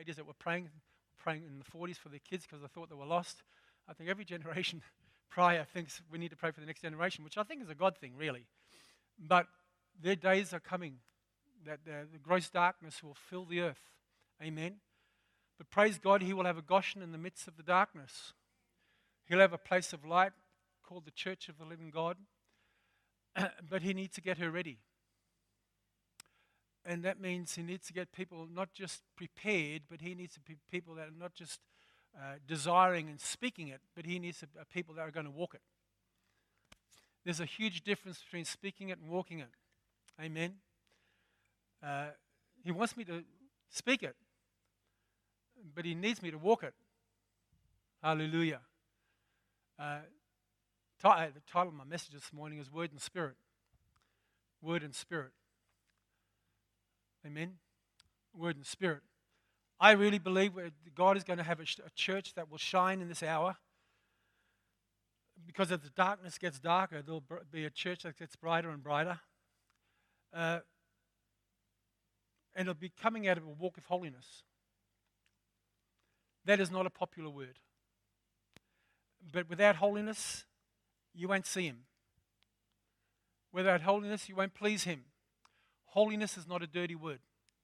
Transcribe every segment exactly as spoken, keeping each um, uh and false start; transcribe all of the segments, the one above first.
ladies that were praying, praying in the forties for their kids because they thought they were lost. I think every generation prior thinks we need to pray for the next generation, which I think is a God thing, really. But their days are coming, that the, the gross darkness will fill the earth. Amen. But praise God, He will have a Goshen in the midst of the darkness. He'll have a place of light called the Church of the Living God. But He needs to get her ready. And that means He needs to get people not just prepared, but He needs to be people that are not just uh, desiring and speaking it, but He needs to, uh, people that are going to walk it. There's a huge difference between speaking it and walking it. Amen. Uh, he wants me to speak it, but He needs me to walk it. Hallelujah. Uh, t- the title of my message this morning is Word and Spirit. Word and Spirit. Amen. Word and Spirit. I really believe God is going to have a, ch- a church that will shine in this hour. Because as the darkness gets darker, there'll be a church that gets brighter and brighter. Uh, and it'll be coming out of a walk of holiness. That is not a popular word. But without holiness, you won't see Him. Without holiness, you won't please Him. Holiness is not a dirty word.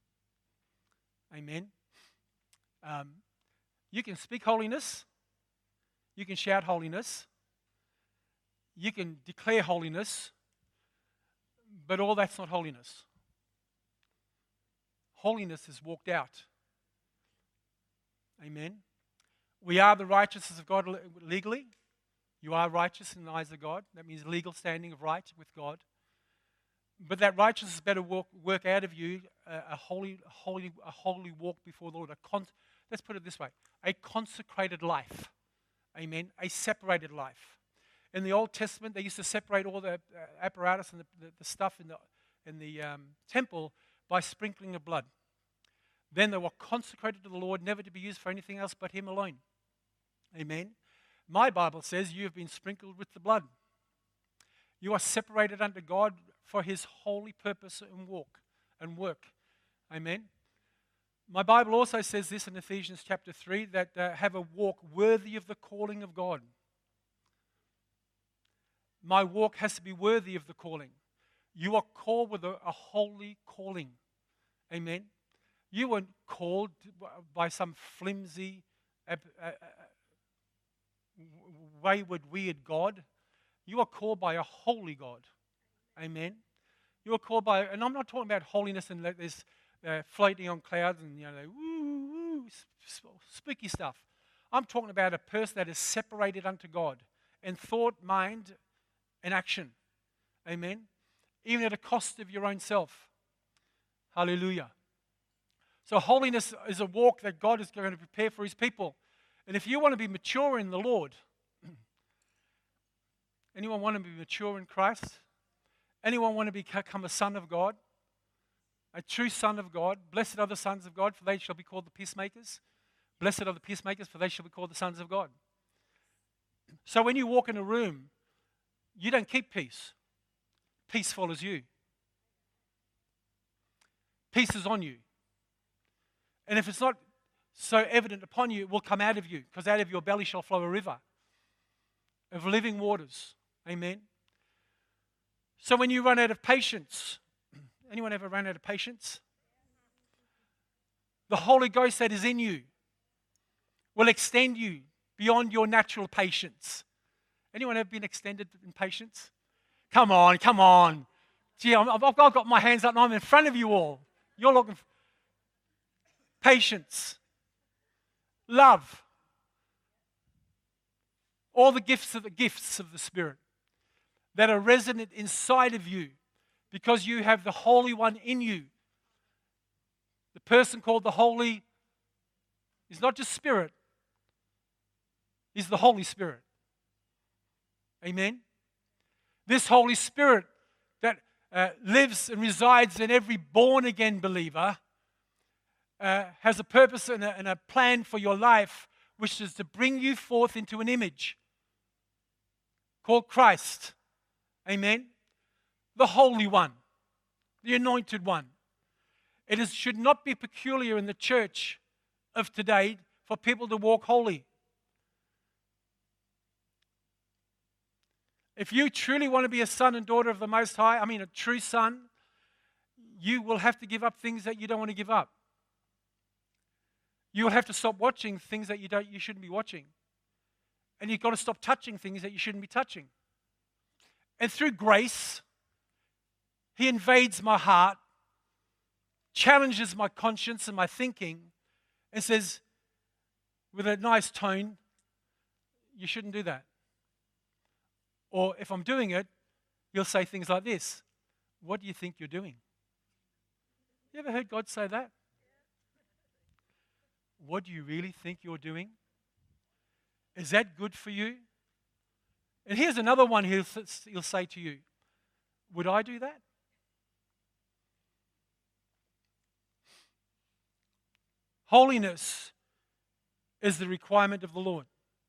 Amen. Um, you can speak holiness. You can shout holiness. You can declare holiness. But all that's not holiness. Holiness is walked out. Amen. We are the righteousness of God legally. You are righteous in the eyes of God. That means legal standing of right with God. But that righteousness better work, work out of you a, a holy, holy, a holy walk before the Lord. A con- let's put it this way: a consecrated life. Amen. A separated life. In the Old Testament, they used to separate all the uh, apparatus and the, the, the stuff in the in the um, temple by sprinkling of blood. Then they were consecrated to the Lord, never to be used for anything else but Him alone. Amen. My Bible says you have been sprinkled with the blood. You are separated unto God for His holy purpose and walk and work. Amen. My Bible also says this in Ephesians chapter three, that uh, have a walk worthy of the calling of God. My walk has to be worthy of the calling. You are called with a, a holy calling. Amen. You weren't called by some flimsy, uh, uh, wayward, weird God. You are called by a holy God. Amen. You are called by, and I'm not talking about holiness and like this uh, floating on clouds and, you know, woo, woo, spooky stuff. I'm talking about a person that is separated unto God in thought, mind, and action. Amen. Even at a cost of your own self. Hallelujah. So holiness is a walk that God is going to prepare for His people. And if you want to be mature in the Lord, anyone want to be mature in Christ? Anyone want to become a son of God? A true son of God? Blessed are the sons of God, for they shall be called the peacemakers. Blessed are the peacemakers, for they shall be called the sons of God. So when you walk in a room, you don't keep peace. Peace follows you. Peace is on you. And if it's not so evident upon you, it will come out of you, because out of your belly shall flow a river of living waters. Amen. So when you run out of patience, anyone ever run out of patience? The Holy Ghost that is in you will extend you beyond your natural patience. Anyone ever been extended in patience? Come on, come on. Gee, I've, I've got my hands up and I'm in front of you all. You're looking for patience, love, all the gifts of the gifts of the Spirit that are resident inside of you because you have the Holy One in you. The person called the Holy is not just Spirit, he's the Holy Spirit. Amen. This Holy Spirit that uh, lives and resides in every born-again believer uh, has a purpose and a, and a plan for your life, which is to bring you forth into an image called Christ. Amen. The Holy One, the Anointed One. It is, should not be peculiar in the church of today for people to walk holy. If you truly want to be a son and daughter of the Most High, I mean a true son, you will have to give up things that you don't want to give up. You will have to stop watching things that you don't, you shouldn't be watching. And you've got to stop touching things that you shouldn't be touching. And through grace, He invades my heart, challenges my conscience and my thinking, and says, with a nice tone, you shouldn't do that. Or if I'm doing it, He'll say things like this: what do you think you're doing? You ever heard God say that? What do you really think you're doing? Is that good for you? And here's another one he'll, he'll say to you: would I do that? Holiness is the requirement of the Lord.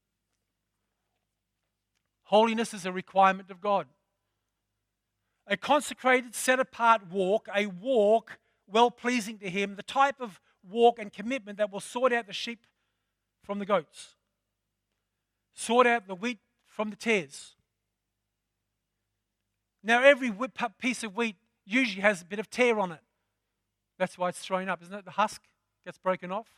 Holiness is a requirement of God. A consecrated, set-apart walk, a walk well-pleasing to Him, the type of walk and commitment that will sort out the sheep from the goats, sort out the wheat from the tares. Now, every piece of wheat usually has a bit of tear on it. That's why it's thrown up, isn't it? The husk gets broken off.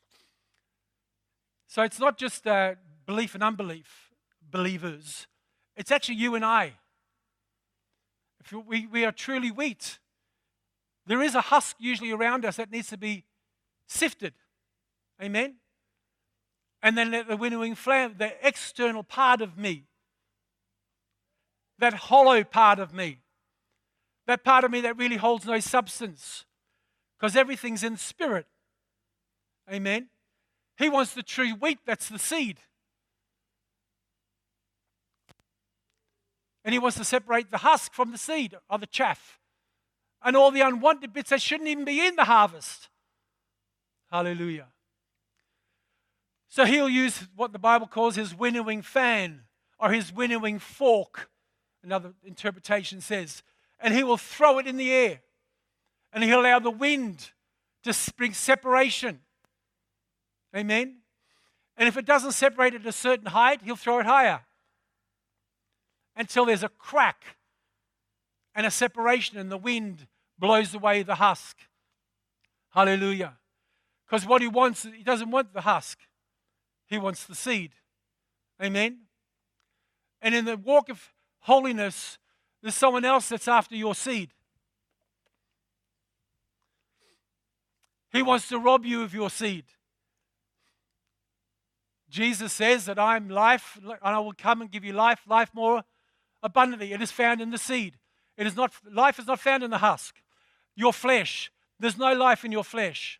So it's not just uh, belief and unbelief, believers. It's actually you and I. If we, we are truly wheat, there is a husk usually around us that needs to be sifted. Amen? And then let the winnowing flame, the external part of me, that hollow part of me, that part of me that really holds no substance, because everything's in spirit. Amen? He wants the true wheat, that's the seed. And He wants to separate the husk from the seed, or the chaff, and all the unwanted bits that shouldn't even be in the harvest. Hallelujah. So He'll use what the Bible calls His winnowing fan, or His winnowing fork, another interpretation says, and He will throw it in the air, and He'll allow the wind to bring separation. Amen? And if it doesn't separate at a certain height, He'll throw it higher until there's a crack and a separation, and the wind blows away the husk. Hallelujah. Because what He wants, He doesn't want the husk. He wants the seed. Amen? And in the walk of holiness, there's someone else that's after your seed. He wants to rob you of your seed. Jesus says that I am life, and I will come and give you life, life more abundantly. It is found in the seed. It is not, life is not found in the husk. Your flesh, there's no life in your flesh.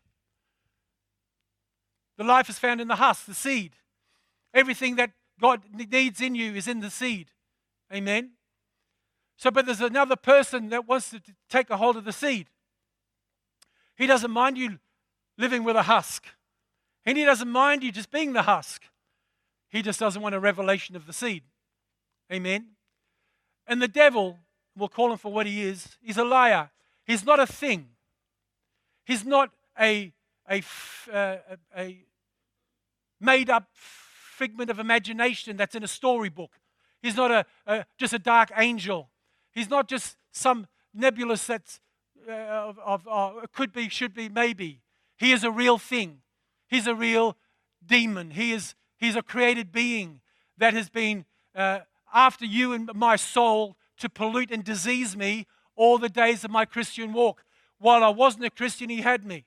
The life is found in the husk, the seed. Everything that God needs in you is in the seed. Amen? So, but there's another person that wants to take a hold of the seed. He doesn't mind you living with a husk. And He doesn't mind you just being the husk. He just doesn't want a revelation of the seed. Amen? And the devil, we'll call him for what he is, he's a liar. He's not a thing. He's not a, a, uh, a made-up figment of imagination that's in a storybook. He's not a, a just a dark angel. He's not just some nebulous that's uh, of, of uh, could be, should be, maybe. He is a real thing. He's a real demon. He is he's a created being that has been uh, after you and my soul to pollute and disease me all the days of my Christian walk. While I wasn't a Christian, he had me.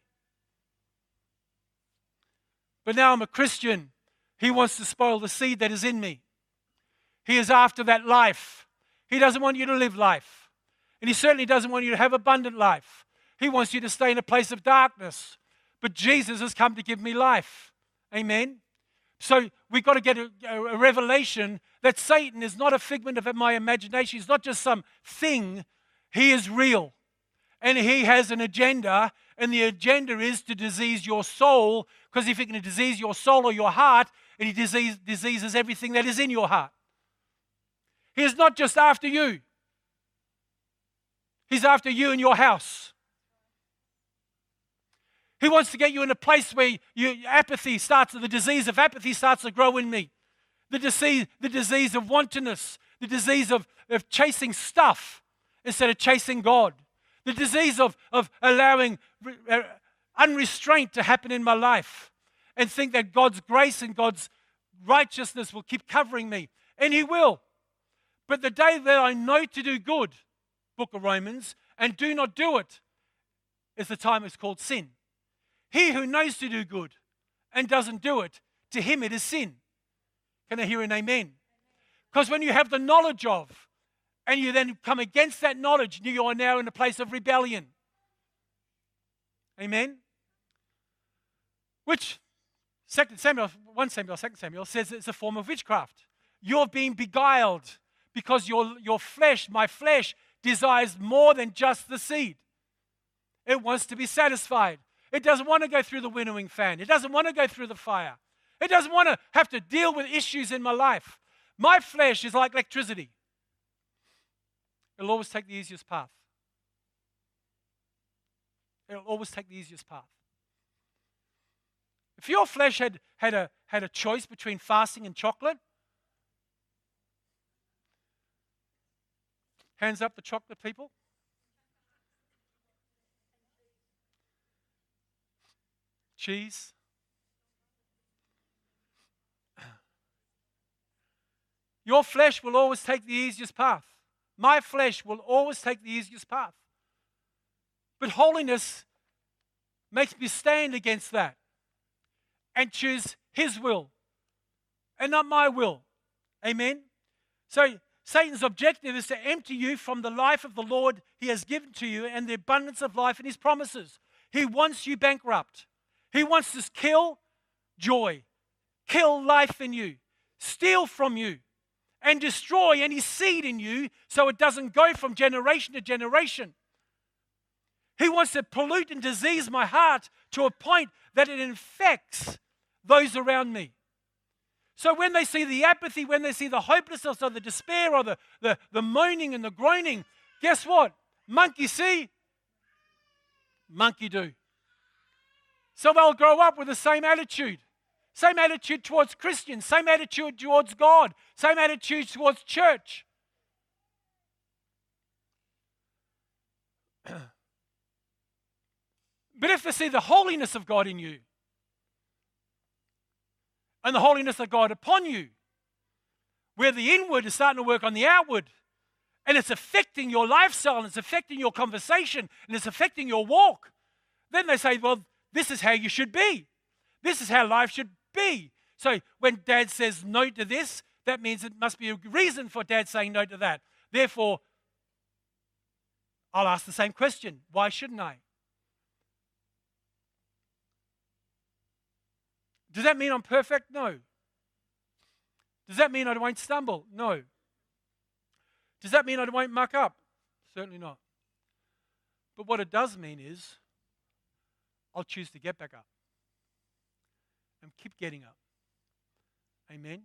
But now I'm a Christian. He wants to spoil the seed that is in me. He is after that life. He doesn't want you to live life. And he certainly doesn't want you to have abundant life. He wants you to stay in a place of darkness. But Jesus has come to give me life. Amen? So we've got to get a, a revelation that Satan is not a figment of my imagination. He's not just some thing. He is real. And he has an agenda. And the agenda is to disease your soul. Because if he can disease your soul or your heart, and he disease, diseases everything that is in your heart. He is not just after you. He's after you and your house. He wants to get you in a place where you, apathy starts, the disease of apathy starts to grow in me. The disease, the disease of wantonness, the disease of, of chasing stuff instead of chasing God. The disease of, of allowing uh, unrestraint to happen in my life and think that God's grace and God's righteousness will keep covering me. And He will. But the day that I know to do good, book of Romans, and do not do it, is the time it's called sin. He who knows to do good and doesn't do it, to him it is sin. Can I hear an amen? Because when you have the knowledge of, and you then come against that knowledge, you are now in a place of rebellion. Amen? Which, Second Samuel, First Samuel, Second Samuel says it's a form of witchcraft. You're being beguiled because your, your flesh, my flesh, desires more than just the seed. It wants to be satisfied. It doesn't want to go through the winnowing fan. It doesn't want to go through the fire. It doesn't want to have to deal with issues in my life. My flesh is like electricity. It'll always take the easiest path. It'll always take the easiest path. If your flesh had, had, a, had a choice between fasting and chocolate, hands up the chocolate people. Cheese. Your flesh will always take the easiest path. My flesh will always take the easiest path. But holiness makes me stand against that and choose His will and not my will. Amen? So Satan's objective is to empty you from the life of the Lord He has given to you and the abundance of life in His promises. He wants you bankrupt. He wants to kill joy, kill life in you, steal from you, and destroy any seed in you so it doesn't go from generation to generation. He wants to pollute and disease my heart to a point that it infects those around me. So when they see the apathy, when they see the hopelessness or the despair or the, the, the moaning and the groaning, guess what? Monkey see, monkey do. So they'll grow up with the same attitude. Same attitude towards Christians, same attitude towards God, same attitude towards church. But if they see the holiness of God in you and the holiness of God upon you, where the inward is starting to work on the outward, and it's affecting your lifestyle, and it's affecting your conversation, and it's affecting your walk, then they say, well, this is how you should be. This is how life should be. So when Dad says no to this, that means it must be a reason for Dad saying no to that. Therefore, I'll ask the same question. Why shouldn't I? Does that mean I'm perfect? No. Does that mean I won't stumble? No. Does that mean I won't muck up? Certainly not. But what it does mean is I'll choose to get back up and keep getting up. Amen?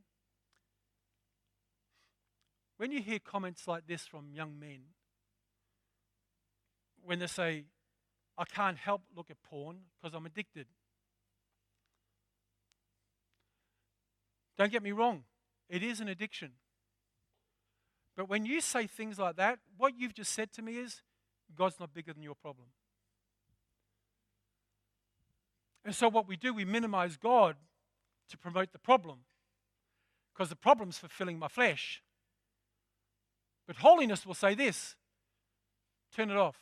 When you hear comments like this from young men, when they say, I can't help look at porn because I'm addicted. Don't get me wrong, it is an addiction. But when you say things like that, what you've just said to me is, God's not bigger than your problem. And so what we do, we minimize God to promote the problem, because the problem's fulfilling my flesh. But holiness will say this, turn it off.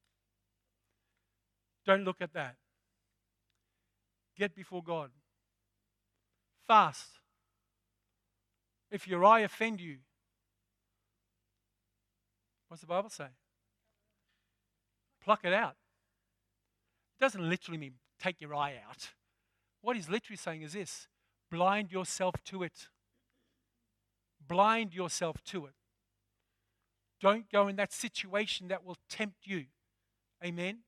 Don't look at that. Get before God. Fast. If your eye offend you, what's the Bible say? Pluck it out. It doesn't literally mean take your eye out. What he's literally saying is this, blind yourself to it. Blind yourself to it. Don't go in that situation that will tempt you. Amen?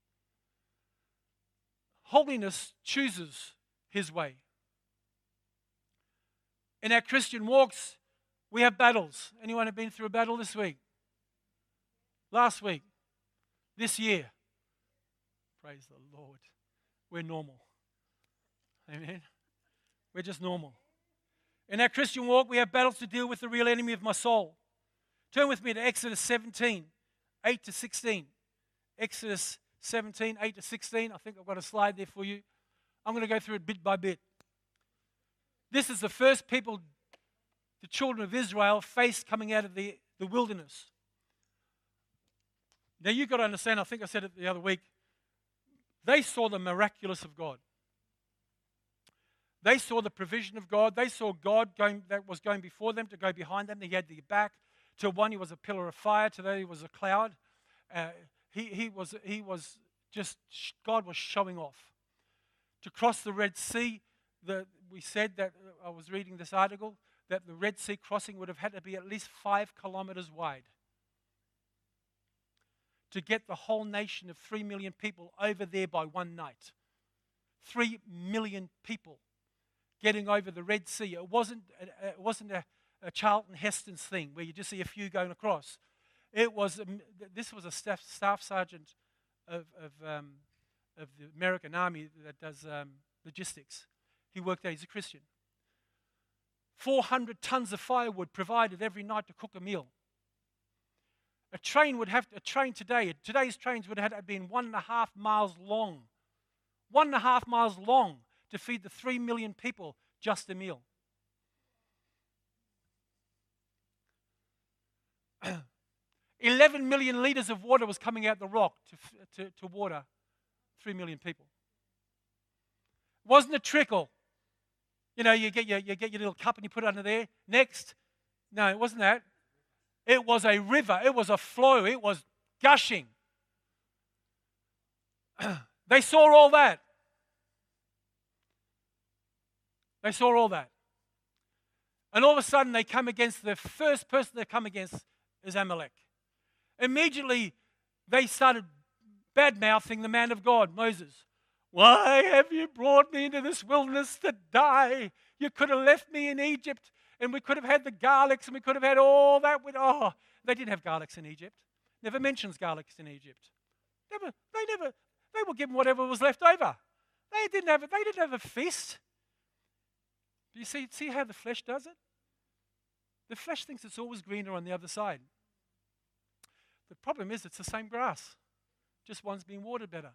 Holiness chooses His way. In our Christian walks, we have battles. Anyone have been through a battle this week? Last week? This year? Praise the Lord. we're normal. Amen? We're just normal. In our Christian walk, we have battles to deal with the real enemy of my soul. Turn with me to Exodus seventeen, eight to sixteen. Exodus seventeen, eight to sixteen. I think I've got a slide there for you. I'm going to go through it bit by bit. This is the first people the children of Israel faced coming out of the, the wilderness. Now you've got to understand, I think I said it the other week, they saw the miraculous of God. They saw the provision of God. They saw God going, that was going before them to go behind them. He had their back. To one, he was a pillar of fire. To the other, he was a cloud. Uh, he, he, was, he was just, God was showing off. To cross the Red Sea, the, we said that, uh, I was reading this article, that the Red Sea crossing would have had to be at least five kilometers wide to get the whole nation of three million people over there by one night. Three million people getting over the Red Sea. It wasn't, it wasn't a, a Charlton Heston's thing where you just see a few going across. It was, um, this was a staff, staff sergeant of, of, um, of the American Army that does um, logistics. He worked there, he's a Christian. four hundred tons of firewood provided every night to cook a meal. A train would have, a train today, today's trains would have been one and a half miles long. One and a half miles long to feed the three million people just a meal. eleven million liters of water was coming out the rock to, to, to water three million people. It wasn't a trickle. You know, you get, your, you get your little cup and you put it under there. Next. No, it wasn't that. It was a river. It was a flow. It was gushing. They saw all that. They saw all that. And all of a sudden they come against, the first person they come against is Amalek. Immediately they started bad-mouthing the man of God, Moses. Why have you brought me into this wilderness to die? You could have left me in Egypt and we could have had the garlics and we could have had all that. With, oh, they didn't have garlics in Egypt. Never mentions garlics in Egypt. Never, they never, they were given whatever was left over. They didn't have, they didn't have a feast. Do you see, see how the flesh does it? The flesh thinks it's always greener on the other side. The problem is it's the same grass. Just one's being watered better.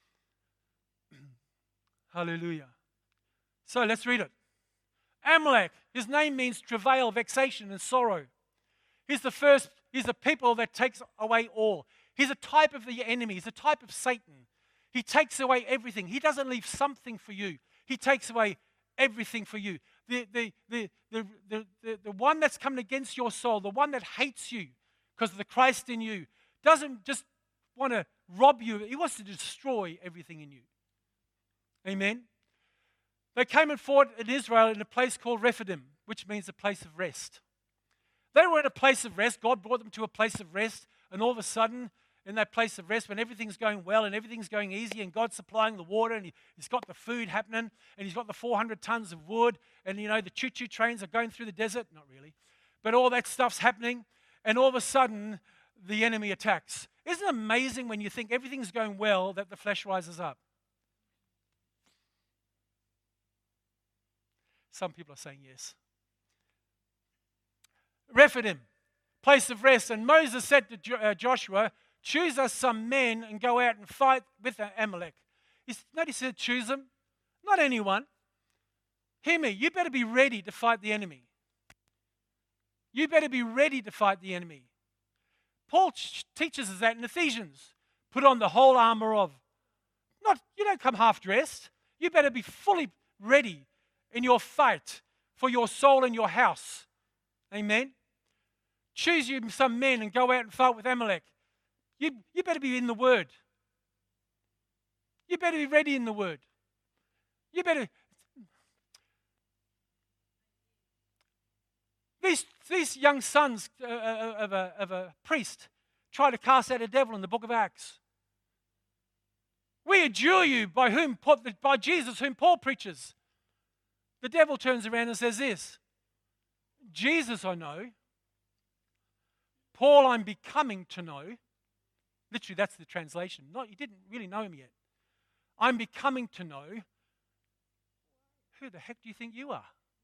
Hallelujah. So let's read it. Amalek, his name means travail, vexation, and sorrow. He's the first, he's the people that takes away all. He's a type of the enemy. He's a type of Satan. He takes away everything. He doesn't leave something for you. He takes away everything for you. The, the, the, the, the, the, the one that's coming against your soul, the one that hates you because of the Christ in you, doesn't just want to rob you. He wants to destroy everything in you. Amen? They came and fought in Israel in a place called Rephidim, which means a place of rest. They were in a place of rest. God brought them to a place of rest, and all of a sudden, in that place of rest, when everything's going well and everything's going easy and God's supplying the water and he, he's got the food happening and he's got the four hundred tons of wood and, you know, the choo-choo trains are going through the desert. Not really. But all that stuff's happening, and all of a sudden, the enemy attacks. Isn't it amazing when you think everything's going well that the flesh rises up? Some people are saying yes. Rephidim, place of rest. And Moses said to jo- uh, Joshua, choose us some men and go out and fight with Amalek. He, notice he said choose them, not anyone. Hear me, you better be ready to fight the enemy. You better be ready to fight the enemy. Paul ch- teaches us that in Ephesians. Put on the whole armor of. Not, you don't come half-dressed. You better be fully ready in your fight for your soul and your house. Amen? Choose you some men and go out and fight with Amalek. You, you better be in the Word. You better be ready in the Word. You better... These, these young sons uh, of, a, of a priest try to cast out a devil in the book of Acts. We adjure you by whom by Jesus, whom Paul preaches. The devil turns around and says this, Jesus I know, Paul I'm becoming to know. Literally, that's the translation. Not, you didn't really know him yet. I'm becoming to know, who the heck do you think you are?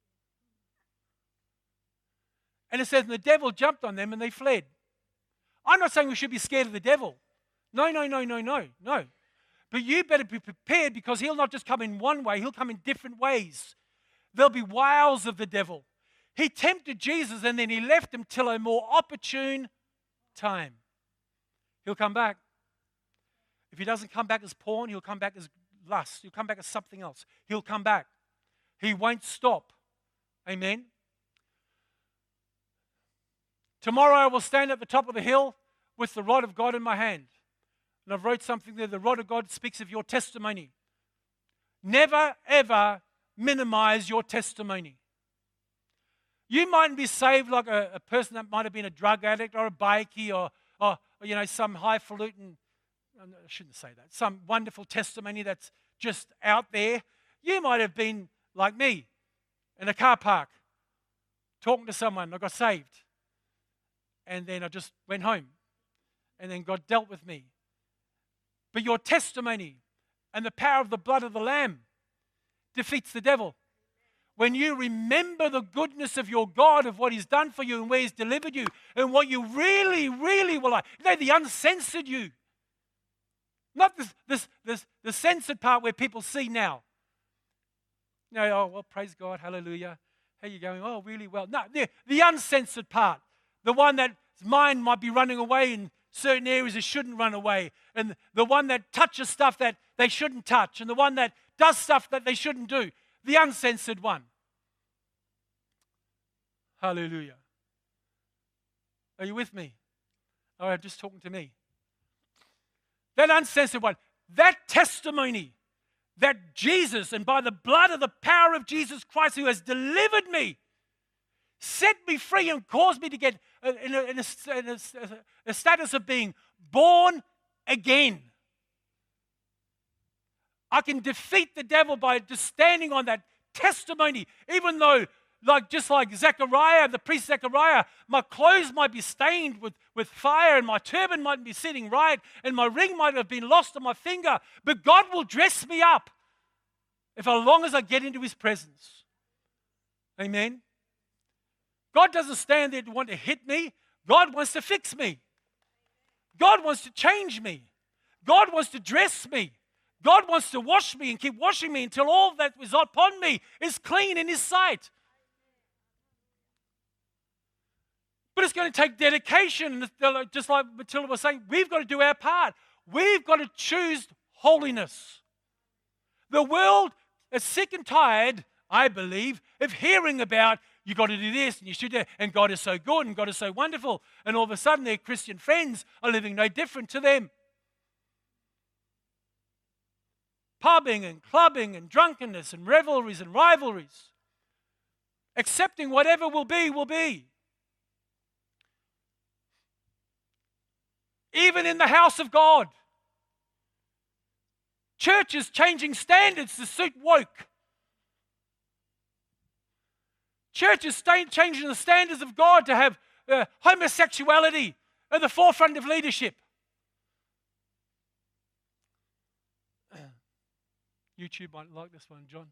And it says, and the devil jumped on them and they fled. I'm not saying we should be scared of the devil. No, no, no, no, no, no. But you better be prepared, because he'll not just come in one way, he'll come in different ways. There'll be wiles of the devil. He tempted Jesus and then he left him till a more opportune time. He'll come back. If he doesn't come back as porn, he'll come back as lust. He'll come back as something else. He'll come back. He won't stop. Amen. Tomorrow I will stand at the top of the hill with the rod of God in my hand. And I've wrote something there. The rod of God speaks of your testimony. Never, ever minimize your testimony. You mightn't be saved like a, a person that might have been a drug addict or a bikie or, or, or you know, some highfalutin, I shouldn't say that, some wonderful testimony that's just out there. You might have been like me in a car park talking to someone. I got saved. And then I just went home. And then God dealt with me. But your testimony and the power of the blood of the Lamb defeats the devil. When you remember the goodness of your God, of what He's done for you and where He's delivered you, and what you really, really will like. You know, the uncensored you. Not this, this, this, the censored part where people see now. You know, oh, well, praise God, hallelujah. How you going? Oh, really well. No, the, the uncensored part. The one that mind might be running away in certain areas it shouldn't run away. And the one that touches stuff that they shouldn't touch. And the one that does stuff that they shouldn't do. The uncensored one. Hallelujah. Are you with me? All right, just talking to me. That uncensored one. That testimony that Jesus, and by the blood of the power of Jesus Christ who has delivered me, set me free and caused me to get in a, in a, in a, a status of being born again. I can defeat the devil by just standing on that testimony, even though, like just like Zechariah, the priest Zechariah, my clothes might be stained with, with fire, and my turban might be sitting right, and my ring might have been lost on my finger, but God will dress me up if as long as I get into His presence. Amen. God doesn't stand there to want to hit me. God wants to fix me. God wants to change me. God wants to dress me. God wants to wash me and keep washing me until all that is upon me is clean in His sight. But it's going to take dedication. Just like Matilda was saying, we've got to do our part. We've got to choose holiness. The world is sick and tired, I believe, of hearing about you got to do this and you should do that, and God is so good and God is so wonderful. And all of a sudden their Christian friends are living no different to them. Pubbing and clubbing and drunkenness and revelries and rivalries. Accepting whatever will be, will be. Even in the house of God. Churches changing standards to suit woke. Churches stay changing the standards of God to have uh, homosexuality at the forefront of leadership. YouTube might like this one, John.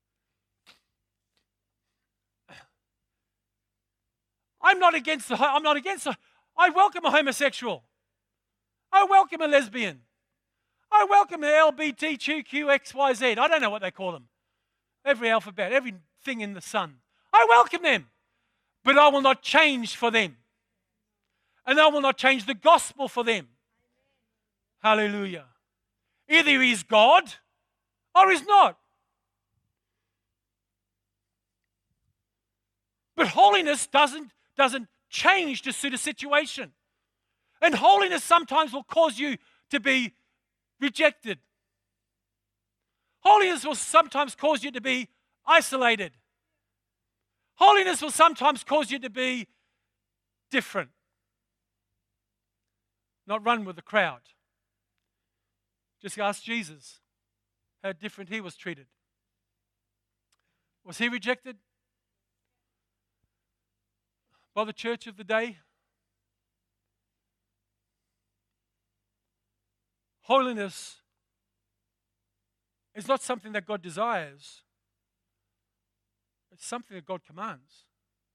I'm not against the. I'm not against the. I welcome a homosexual. I welcome a lesbian. I welcome the L G B T Q X Y Z. I don't know what they call them. Every alphabet, everything in the sun. I welcome them. But I will not change for them. And I will not change the gospel for them. Hallelujah. Either He's God or He's not. But holiness doesn't, doesn't change to suit a situation. And holiness sometimes will cause you to be rejected. Holiness will sometimes cause you to be isolated. Holiness will sometimes cause you to be different. Not run with the crowd. Just ask Jesus how different He was treated. Was He rejected by the church of the day? Holiness It's not something that God desires. It's something that God commands.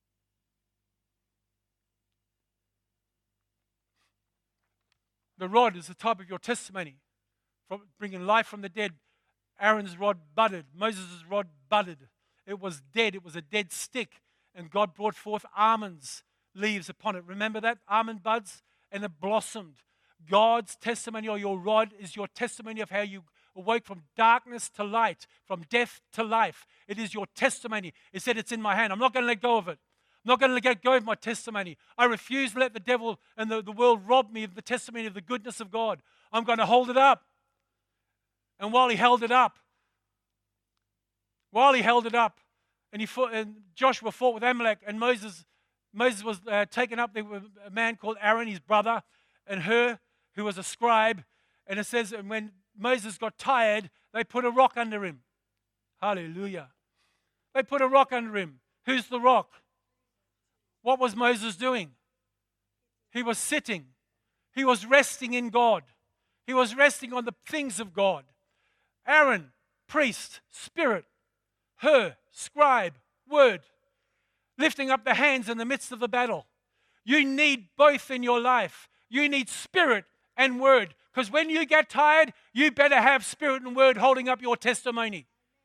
The rod is the type of your testimony, from bringing life from the dead. Aaron's rod budded. Moses' rod budded. It was dead. It was a dead stick. And God brought forth almonds, leaves upon it. Remember that? Almond buds, and it blossomed. God's testimony, or your rod, is your testimony of how you awoke from darkness to light, from death to life. It is your testimony. It said, it's in my hand. I'm not going to let go of it. I'm not going to let go of my testimony. I refuse to let the devil and the, the world rob me of the testimony of the goodness of God. I'm going to hold it up. And while he held it up, while he held it up, and he fought, and Joshua fought with Amalek, and Moses, Moses was uh, taken up there with a man called Aaron, his brother, and Hur, who was a scribe. And it says, and when Moses got tired, they put a rock under him. Hallelujah. They put a rock under him. Who's the rock? What was Moses doing? He was sitting. He was resting in God. He was resting on the things of God. Aaron, priest, spirit. Hur, scribe, word. Lifting up the hands in the midst of the battle. You need both in your life. You need spirit and word. Because when you get tired, you better have spirit and word holding up your testimony.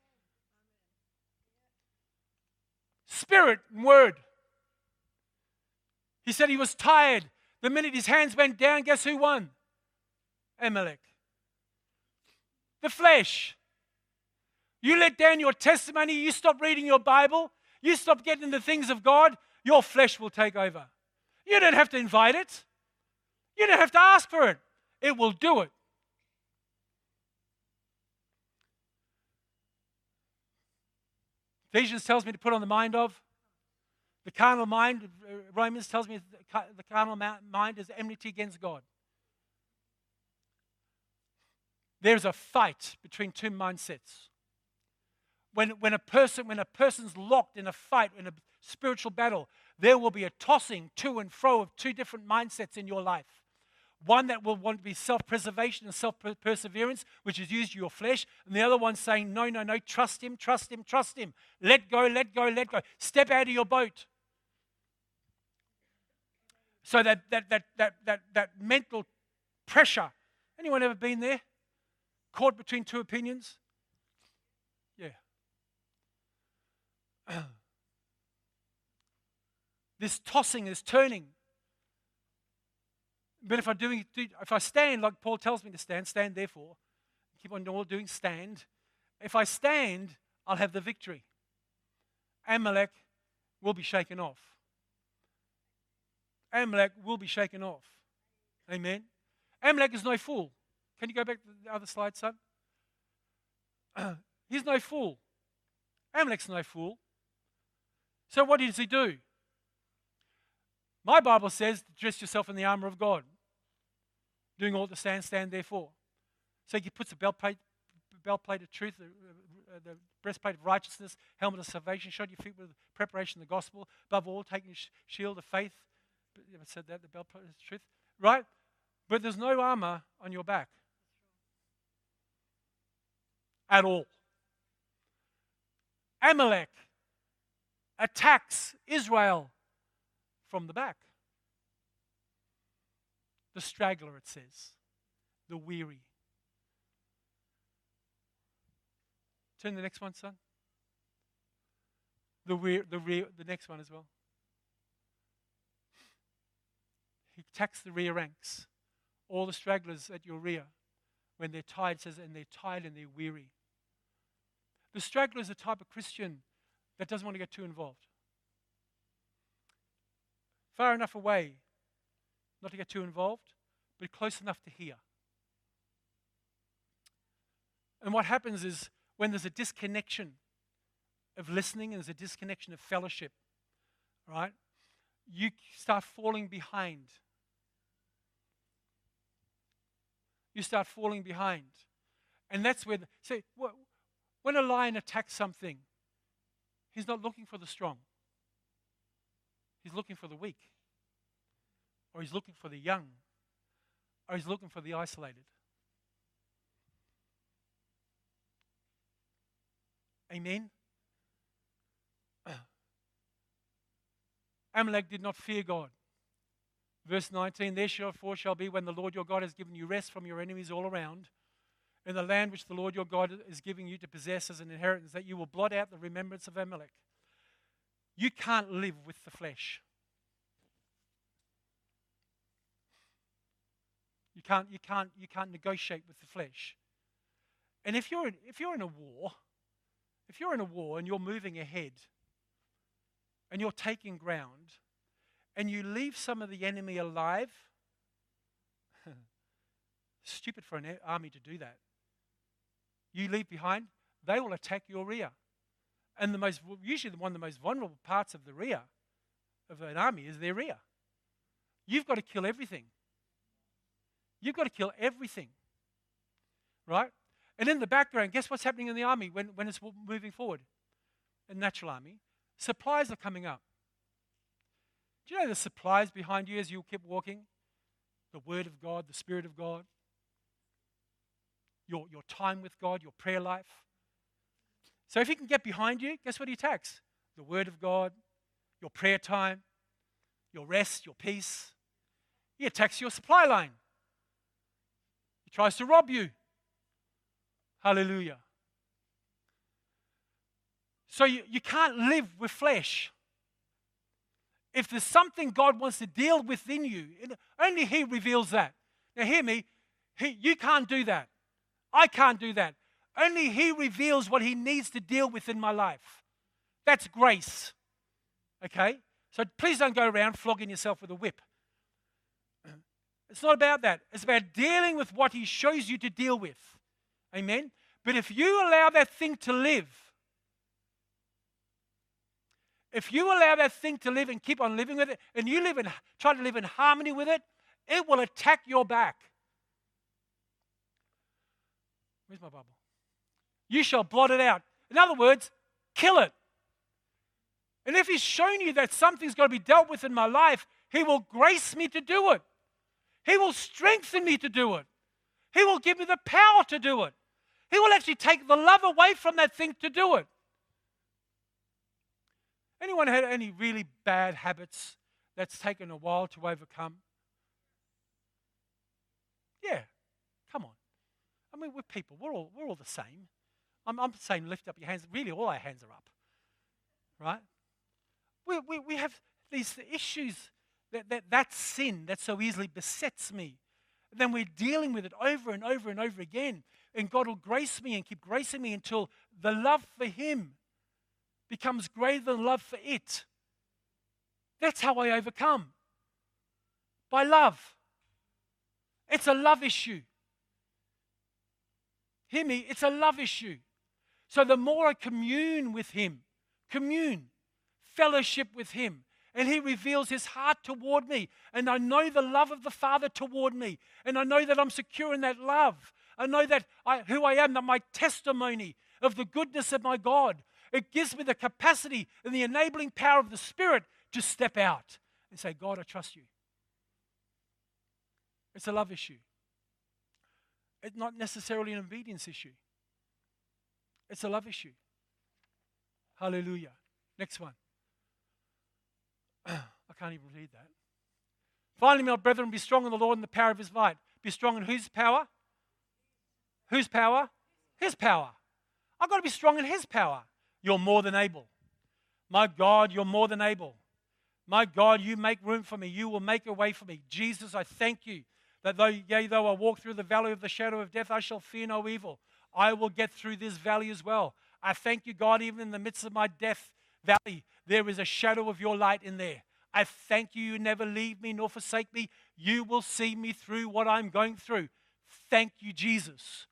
Spirit and word. He said he was tired. The minute his hands went down, guess who won? Amalek. The flesh. You let down your testimony, you stop reading your Bible, you stop getting the things of God, your flesh will take over. You don't have to invite it. You don't have to ask for it. It will do it. Ephesians tells me to put on the mind of. The carnal mind, Romans tells me the carnal mind is enmity against God. There's a fight between two mindsets. When, when, a person, when a person's locked in a fight, in a spiritual battle, there will be a tossing to and fro of two different mindsets in your life. One that will want to be self-preservation and self-perseverance, which is used your flesh, and the other one saying, no, no, no, trust him, trust him, trust him. Let go, let go, let go. Step out of your boat. So that that that that that that mental pressure. Anyone ever been there? Caught between two opinions? Yeah. This tossing, this turning. But if I doing, if I stand like Paul tells me to stand, stand therefore. Keep on doing stand. If I stand, I'll have the victory. Amalek will be shaken off. Amalek will be shaken off. Amen. Amalek is no fool. Can you go back to the other slide, son? He's no fool. Amalek's no fool. So what does he do? My Bible says, dress yourself in the armor of God. Doing all to stand, stand therefore. So he puts a belt plate, belt plate of truth, the, the breastplate of righteousness, helmet of salvation, shod your feet with preparation of the gospel. Above all, taking your shield of faith. I said that, the belt plate of truth. Right? But there's no armor on your back. At all. Amalek attacks Israel from the back. The straggler, it says. The weary. Turn to the next one, son. The rear, the rear, the next one as well. He attacks the rear ranks. All the stragglers at your rear, when they're tired, says, and they're tired and they're weary. The straggler is a type of Christian that doesn't want to get too involved. Far enough away not to get too involved, but close enough to hear. And what happens is when there's a disconnection of listening and there's a disconnection of fellowship, right? You start falling behind. You start falling behind. And that's where, the, see, when a lion attacks something, he's not looking for the strong. He's looking for the weak. Or he's looking for the young. Or he's looking for the isolated. Amen. Amalek did not fear God. Verse nineteen, therefore shall be when the Lord your God has given you rest from your enemies all around, in the land which the Lord your God is giving you to possess as an inheritance, that you will blot out the remembrance of Amalek. You can't live with the flesh. You can't, you can't, you can't negotiate with the flesh. And if you're in, if you're in a war, if you're in a war and you're moving ahead and you're taking ground and you leave some of the enemy alive, stupid for an army to do that. You leave behind, they will attack your rear. And the most, usually one of the most vulnerable parts of the rear of an army is their rear. You've got to kill everything. You've got to kill everything. Right? And in the background, guess what's happening in the army when, when it's moving forward? A natural army. Supplies are coming up. Do you know the supplies behind you as you keep walking? The Word of God, the Spirit of God, your, your time with God, your prayer life. So if he can get behind you, guess what he attacks? The Word of God, your prayer time, your rest, your peace. He attacks your supply line. He tries to rob you. Hallelujah. So you, you can't live with flesh. If there's something God wants to deal within you, only He reveals that. Now hear me, he, you can't do that. I can't do that. Only He reveals what He needs to deal with in my life. That's grace. Okay? So please don't go around flogging yourself with a whip. It's not about that. It's about dealing with what He shows you to deal with. Amen? But if you allow that thing to live, if you allow that thing to live and keep on living with it, and you live and try to live in harmony with it, it will attack your back. Where's my Bible? You shall blot it out. In other words, kill it. And if He's shown you that something's got to be dealt with in my life, He will grace me to do it. He will strengthen me to do it. He will give me the power to do it. He will actually take the love away from that thing to do it. Anyone had any really bad habits that's taken a while to overcome? Yeah, come on. I mean, we're people. We're all, we're all the same. I'm, I'm saying lift up your hands. Really, all our hands are up. Right? We, we, we have these issues, that, that, that sin that so easily besets me. And then we're dealing with it over and over and over again. And God will grace me and keep gracing me until the love for Him becomes greater than love for it. That's how I overcome. By love. It's a love issue. Hear me, it's a love issue. So the more I commune with Him, commune, fellowship with Him, and He reveals His heart toward me, and I know the love of the Father toward me, and I know that I'm secure in that love. I know that I, who I am, that my testimony of the goodness of my God, it gives me the capacity and the enabling power of the Spirit to step out and say, God, I trust you. It's a love issue. It's not necessarily an obedience issue. It's a love issue. Hallelujah. Next one. I can't even read that. Finally, my brethren, be strong in the Lord and the power of His might. Be strong in whose power? Whose power? His power. I've got to be strong in His power. You're more than able. My God, you're more than able. My God, you make room for me. You will make a way for me. Jesus, I thank you that though, yea, though I walk through the valley of the shadow of death, I shall fear no evil. I will get through this valley as well. I thank you, God, even in the midst of my death valley, there is a shadow of your light in there. I thank you, you never leave me nor forsake me. You will see me through what I'm going through. Thank you, Jesus.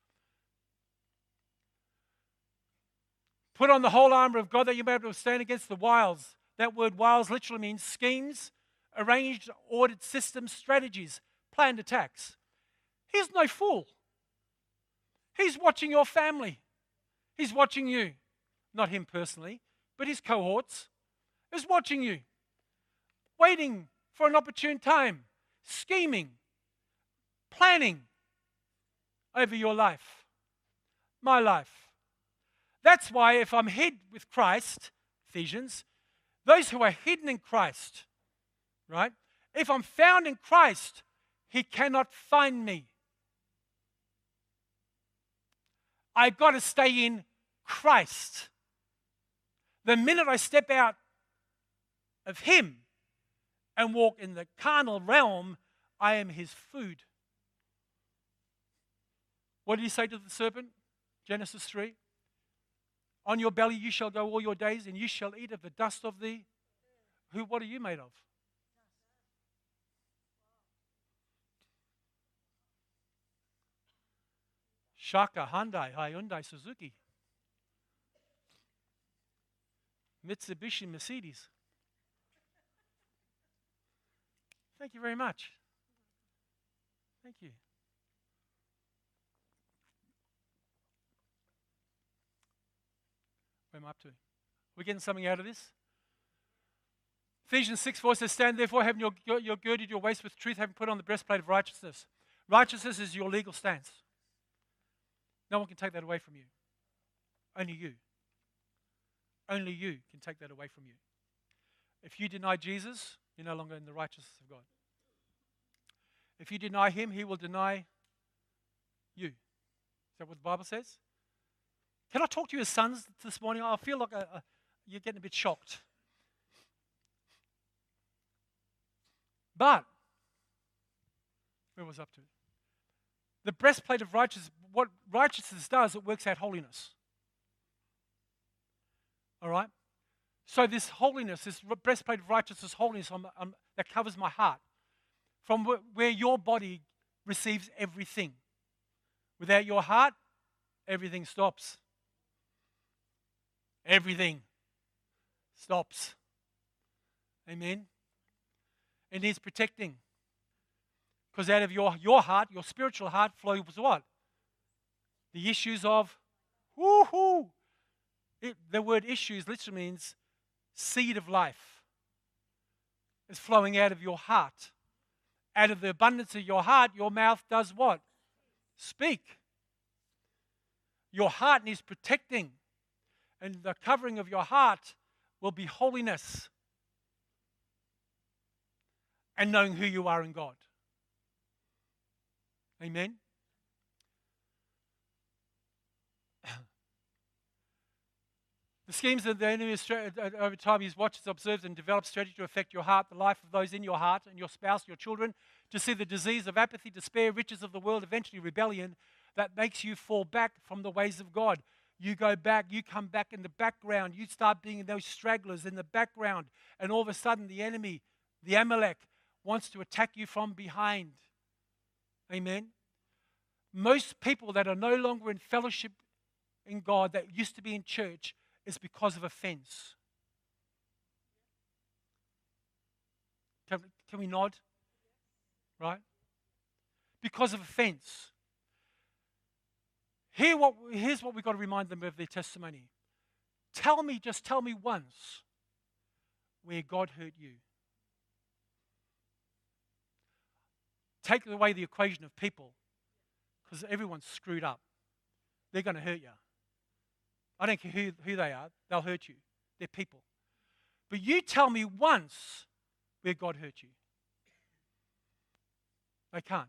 Put on the whole armor of God that you may be able to stand against the wiles. That word wiles literally means schemes, arranged, ordered systems, strategies, planned attacks. He's no fool. He's watching your family. He's watching you. Not him personally, but his cohorts. He's watching you. Waiting for an opportune time. Scheming. Planning over your life. My life. That's why if I'm hid with Christ, Ephesians, those who are hidden in Christ, right? If I'm found in Christ, he cannot find me. I've got to stay in Christ. The minute I step out of him and walk in the carnal realm, I am his food. What did he say to the serpent? Genesis three. On your belly you shall go all your days, and you shall eat of the dust of the... Who? What are you made of? Shaka, Hyundai, Hyundai, Suzuki, Mitsubishi, Mercedes. Thank you very much. Thank you. Where am I up to? We're getting something out of this? Ephesians six four says, stand therefore, having your, your, your girded your waist with truth, having put on the breastplate of righteousness. Righteousness is your legal stance. No one can take that away from you. Only you. Only you can take that away from you. If you deny Jesus, you're no longer in the righteousness of God. If you deny him, he will deny you. Is that what the Bible says? Can I talk to you as sons this morning? I feel like a, a, you're getting a bit shocked. But, where was I up to? The breastplate of righteousness, what righteousness does, it works out holiness. All right? So this holiness, this breastplate of righteousness, holiness um, um, that covers my heart, from wh- where your body receives everything. Without your heart, everything stops. Everything stops. Amen? It needs protecting. Because out of your, your heart, your spiritual heart, flows what? The issues of, woohoo! It, the word issues literally means seed of life. It's flowing out of your heart. Out of the abundance of your heart, your mouth does what? Speak. Your heart needs protecting. And the covering of your heart will be holiness. And knowing who you are in God. Amen? The schemes of the enemy over time, he's watched, observed, and developed strategy to affect your heart, the life of those in your heart, and your spouse, your children, to see the disease of apathy, despair, riches of the world, eventually rebellion, that makes you fall back from the ways of God. You go back, you come back in the background, you start being those stragglers in the background, and all of a sudden the enemy, the Amalek, wants to attack you from behind. Amen? Most people that are no longer in fellowship in God, that used to be in church, is because of offense. Can, can we nod? Right? Because of offense. Here what, here's what we've got to remind them of their testimony. Tell me, just tell me once where God hurt you. Take away the equation of people, because everyone's screwed up. They're going to hurt you. I don't care who, who they are, they'll hurt you. They're people. But you tell me once where God hurt you. They can't.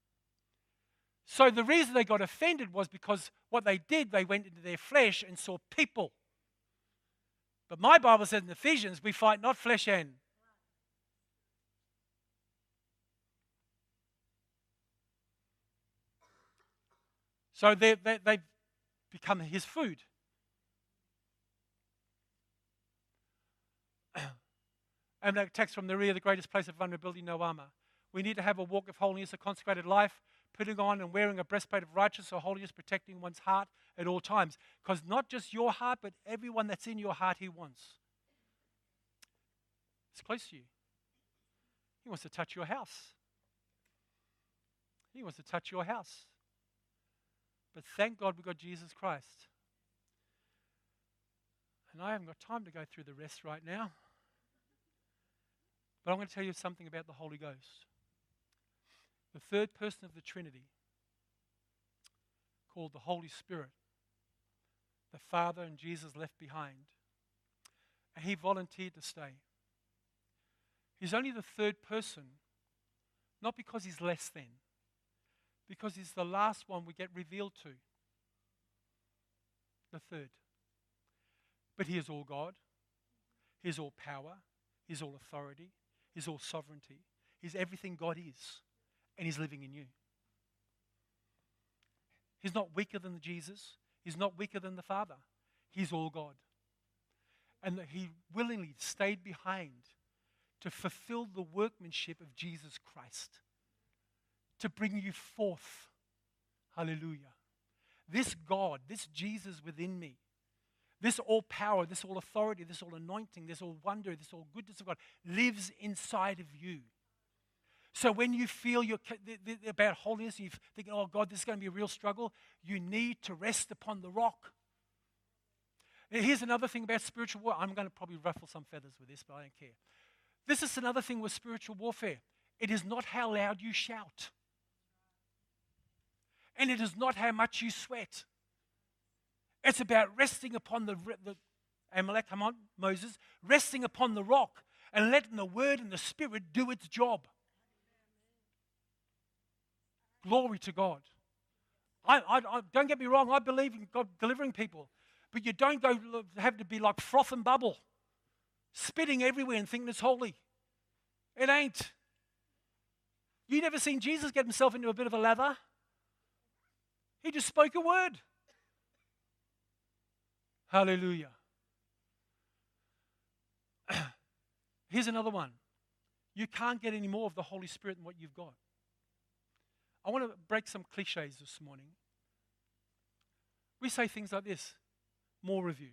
So the reason they got offended was because what they did, they went into their flesh and saw people. But my Bible says in Ephesians, we fight not flesh and so they, they, they've become his food. And that text from the rear, the greatest place of vulnerability, no armor. We need to have a walk of holiness, a consecrated life, putting on and wearing a breastplate of righteousness or holiness, protecting one's heart at all times. Because not just your heart, but everyone that's in your heart he wants. It's close to you. He wants to touch your house. He wants to touch your house. But thank God we've got Jesus Christ. And I haven't got time to go through the rest right now. But I'm going to tell you something about the Holy Ghost. The third person of the Trinity, called the Holy Spirit, the Father and Jesus left behind. And he volunteered to stay. He's only the third person, not because he's less than, because he's the last one we get revealed to. The third. But he is all God. He is all power. He is all authority. He is all sovereignty. He's everything God is. And he's living in you. He's not weaker than Jesus. He's not weaker than the Father. He's all God. And that he willingly stayed behind to fulfill the workmanship of Jesus Christ. To bring you forth. Hallelujah. This God, this Jesus within me, this all power, this all authority, this all anointing, this all wonder, this all goodness of God lives inside of you. So when you feel you're about holiness and you're thinking, oh God, this is going to be a real struggle, you need to rest upon the rock. And here's another thing about spiritual warfare. I'm going to probably ruffle some feathers with this, but I don't care. This is another thing with spiritual warfare. It is not how loud you shout. And it is not how much you sweat. It's about resting upon the, the Amalek, come on, Moses, resting upon the rock and letting the word and the spirit do its job. Glory to God. I, I, I, don't get me wrong, I believe in God delivering people. But you don't go have to be like froth and bubble, spitting everywhere and thinking it's holy. It ain't. You never seen Jesus get himself into a bit of a lather? He just spoke a word. Hallelujah. Here's another one. You can't get any more of the Holy Spirit than what you've got. I want to break some cliches this morning. We say things like this. More of you.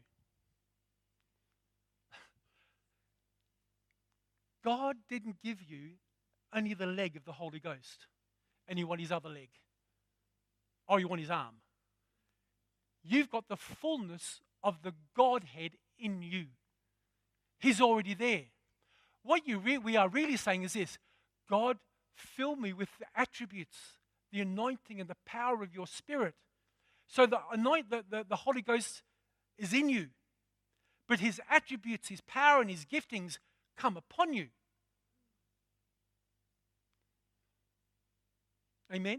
God didn't give you only the leg of the Holy Ghost and you want his other leg. Oh, you want his arm. You've got the fullness of the Godhead in you. He's already there. What you re- we are really saying is this: God, fill me with the attributes, the anointing and the power of your Spirit. So the, anoint, the, the, the Holy Ghost is in you. But his attributes, his power and his giftings come upon you. Amen?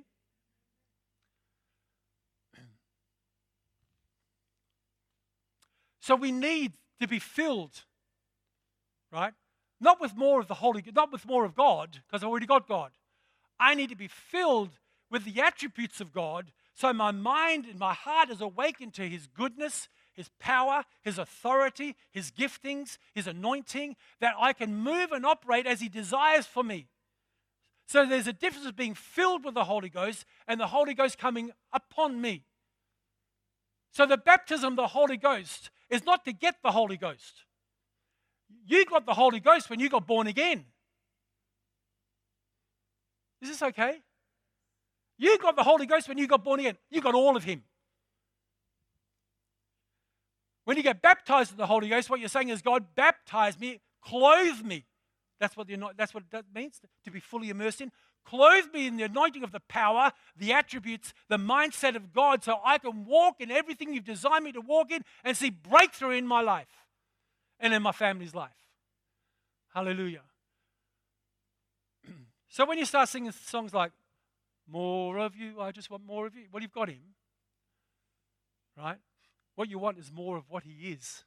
So we need to be filled, right? Not with more of the Holy, not with more of God, because I've already got God. I need to be filled with the attributes of God, so my mind and my heart is awakened to his goodness, his power, his authority, his giftings, his anointing, that I can move and operate as he desires for me. So there's a difference of being filled with the Holy Ghost and the Holy Ghost coming upon me. So the baptism of the Holy Ghost is not to get the Holy Ghost. You got the Holy Ghost when you got born again. Is this okay? You got the Holy Ghost when you got born again. You got all of him. When you get baptized in the Holy Ghost, what you're saying is, God, baptize me, clothe me. That's what, the, that's what that means, to be fully immersed in. Clothe me in the anointing of the power, the attributes, the mindset of God, so I can walk in everything you've designed me to walk in and see breakthrough in my life and in my family's life. Hallelujah. So when you start singing songs like, more of you, I just want more of you. Well, you've got him, right? What you want is more of what he is.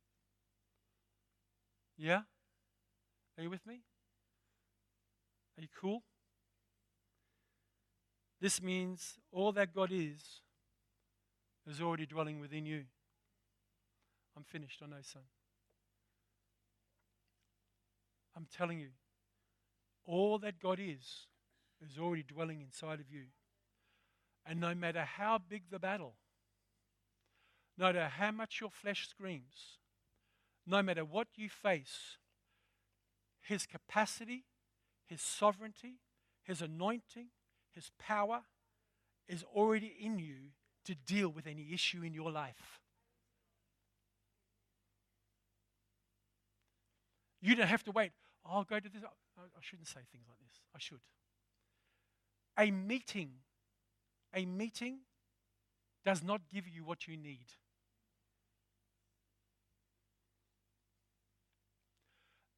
Yeah? Are you with me? Are you cool? This means all that God is, is already dwelling within you. I'm finished, I know, son. I'm telling you, all that God is, is already dwelling inside of you. And no matter how big the battle, no matter how much your flesh screams, no matter what you face, his capacity, his sovereignty, his anointing, his power is already in you to deal with any issue in your life. You don't have to wait. Oh, I'll go to this. I shouldn't say things like this. I should. A meeting, a meeting does not give you what you need.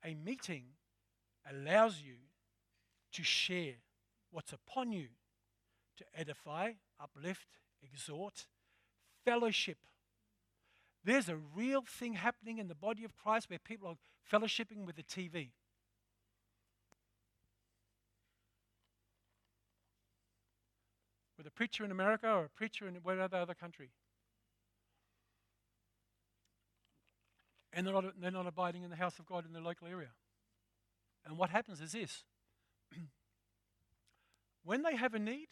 A meeting allows you to share what's upon you, to edify, uplift, exhort, fellowship. There's a real thing happening in the body of Christ where people are fellowshipping with the T V. With a preacher in America or a preacher in whatever other country. And they're not, they're not abiding in the house of God in their local area. And what happens is this. When they have a need,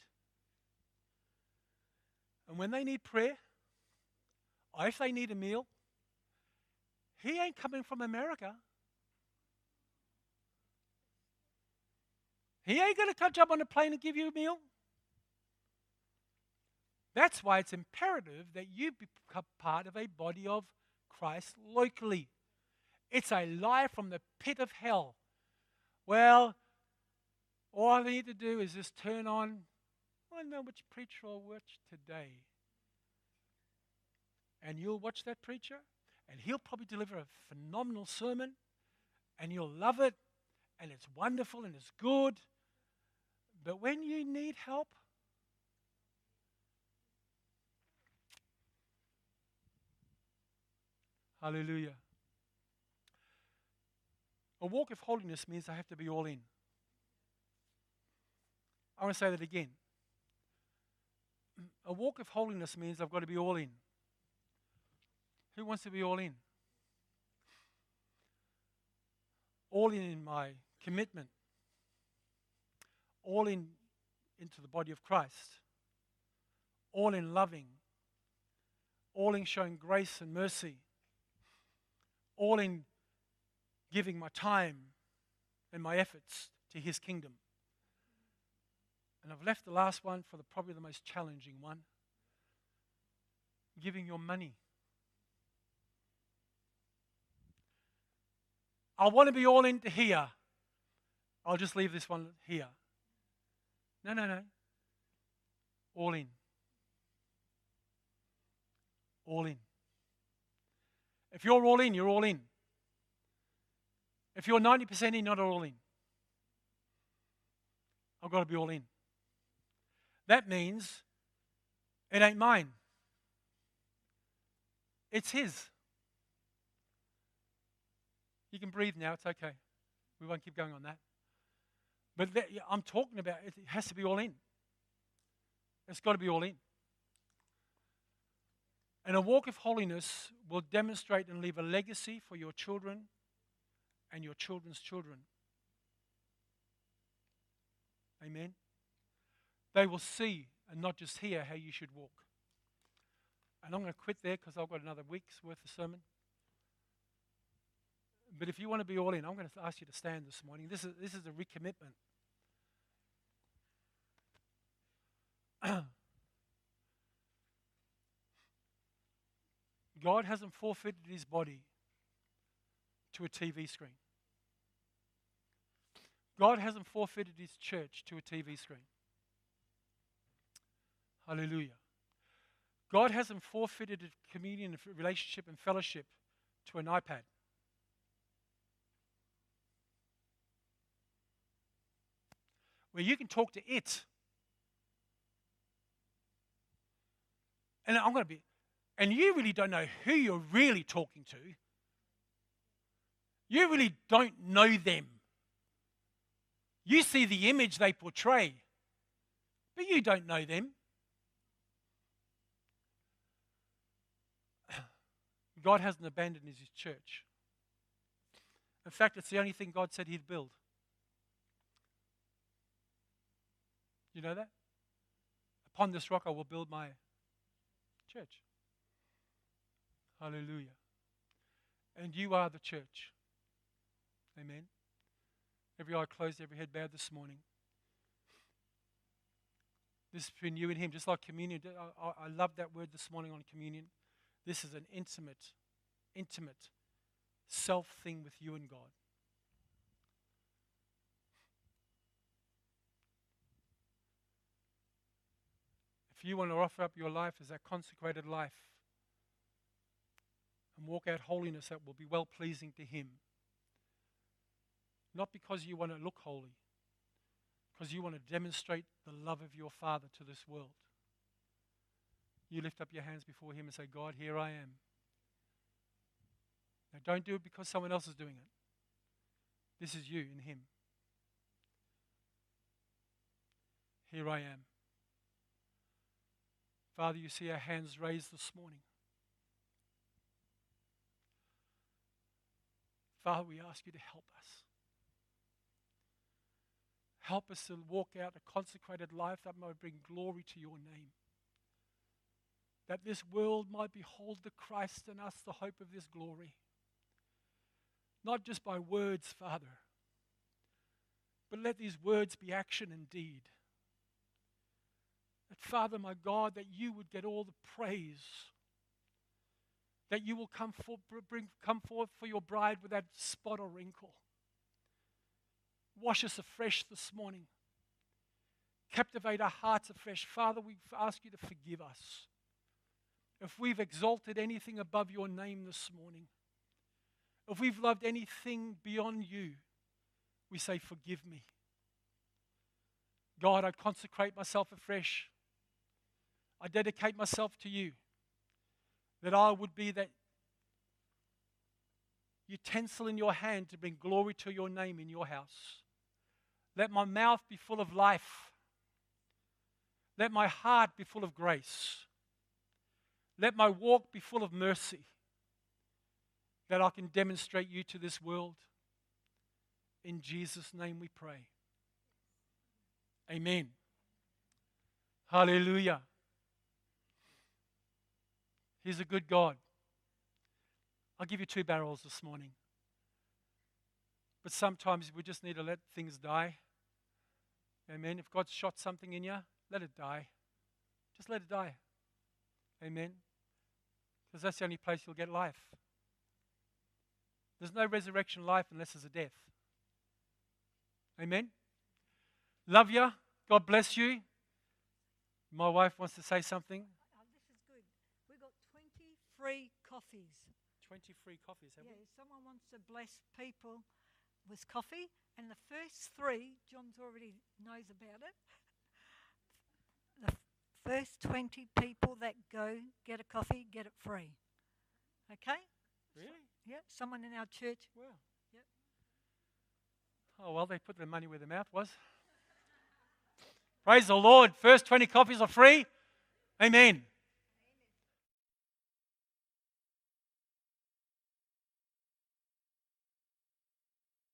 and when they need prayer, or if they need a meal, he ain't coming from America. He ain't going to come jump on a plane and give you a meal. That's why it's imperative that you become part of a body of Christ locally. It's a lie from the pit of hell. Well, all I need to do is just turn on, I don't know which preacher I'll watch today. And you'll watch that preacher, and he'll probably deliver a phenomenal sermon, and you'll love it, and it's wonderful, and it's good. But when you need help, hallelujah. A walk of holiness means I have to be all in. I want to say that again. A walk of holiness means I've got to be all in. Who wants to be all in? All in in my commitment. All in into the body of Christ. All in loving. All in showing grace and mercy. All in giving my time and my efforts to His kingdom. And I've left the last one for the, probably the most challenging one. Giving your money. I want to be all into here. I'll just leave this one here. No, no, no. All in. All in. If you're all in, you're all in. If you're ninety percent in, you're not all in. I've got to be all in. That means it ain't mine. It's His. You can breathe now, it's okay. We won't keep going on that. But that, yeah, I'm talking about it, it has to be all in. It's got to be all in. And a walk of holiness will demonstrate and leave a legacy for your children and your children's children. Amen. They will see and not just hear how you should walk. And I'm going to quit there because I've got another week's worth of sermon. But if you want to be all in, I'm going to ask you to stand this morning. This is, this is a recommitment. God hasn't forfeited His body to a T V screen. God hasn't forfeited His church to a T V screen. Hallelujah. God hasn't forfeited a communion, relationship, and fellowship to an iPad. Where you can talk to it. And I'm going to be, and you really don't know who you're really talking to. You really don't know them. You see the image they portray, but you don't know them. God hasn't abandoned His church. In fact, it's the only thing God said He'd build. You know that? Upon this rock I will build my church. Hallelujah. And you are the church. Amen. Every eye closed, every head bowed this morning. This is between you and Him, just like communion. I, I, I love that word this morning on communion. This is an intimate, intimate self thing with you and God. If you want to offer up your life as that consecrated life and walk out holiness that will be well-pleasing to Him, Not because you want to look holy, because you want to demonstrate the love of your Father to this world. You lift up your hands before Him and say, God, here I am. Now, don't do it because someone else is doing it. This is you in Him. Here I am. Father, you see our hands raised this morning. Father, we ask you to help us. Help us to walk out a consecrated life that might bring glory to your name. That this world might behold the Christ in us, the hope of this glory. Not just by words, Father, but let these words be action and deed. That, Father, my God, that you would get all the praise. That you will come, for, bring, come forth for your bride without spot or wrinkle. Wash us afresh this morning. Captivate our hearts afresh. Father, we ask you to forgive us. If we've exalted anything above your name this morning, if we've loved anything beyond you, we say, forgive me. God, I consecrate myself afresh. I dedicate myself to you, that I would be that utensil in your hand to bring glory to your name in your house. Let my mouth be full of life. Let my heart be full of grace. Let my walk be full of mercy, that I can demonstrate you to this world. In Jesus' name we pray. Amen. Hallelujah. He's a good God. I'll give you two barrels this morning. But sometimes we just need to let things die. Amen. If God's shot something in you, let it die. Just let it die. Amen. Because that's the only place you'll get life. There's no resurrection life unless there's a death. Amen. Love you. God bless you. My wife wants to say something. Oh, this is good. We've got twenty free coffees. twenty free coffees, have Yeah, we? someone wants to bless people with coffee, and the first three, John's already knows about it. The first twenty people that go get a coffee, get it free. Okay? Really? Yeah, someone in our church. Wow. Yep. Oh, well, they put their money where their mouth was. Praise the Lord. First twenty coffees are free. Amen.